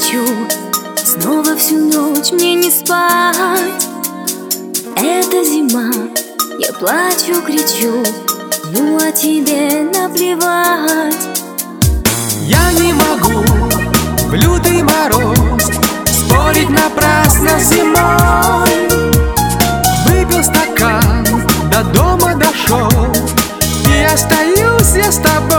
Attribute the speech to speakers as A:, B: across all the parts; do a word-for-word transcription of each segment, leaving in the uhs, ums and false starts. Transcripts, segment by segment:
A: хочу, снова всю ночь мне не спать. Это зима, я плачу, кричу, ну а тебе наплевать.
B: Я не могу в лютый мороз спорить напрасно с зимой. Выпил стакан, до дома дошел, и остаюсь я с тобой.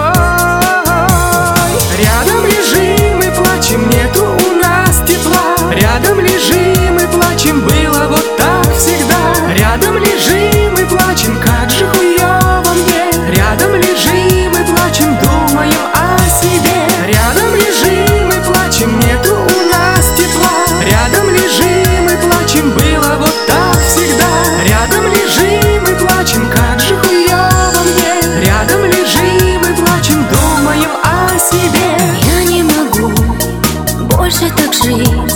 B: Рядом лежим и плачем, нету у нас тепла. Рядом лежим и плачем, было вот так всегда. Рядом лежим и плачем, как же хуёво мне. Рядом лежим и плачем, думаем о себе. Рядом лежим и плачем, нету у нас тепла. Рядом лежим и плачем, было вот так всегда. Рядом лежим и плачем, как же хуёво мне. Рядом лежим и плачем, думаем о себе.
A: Я не могу больше так жить,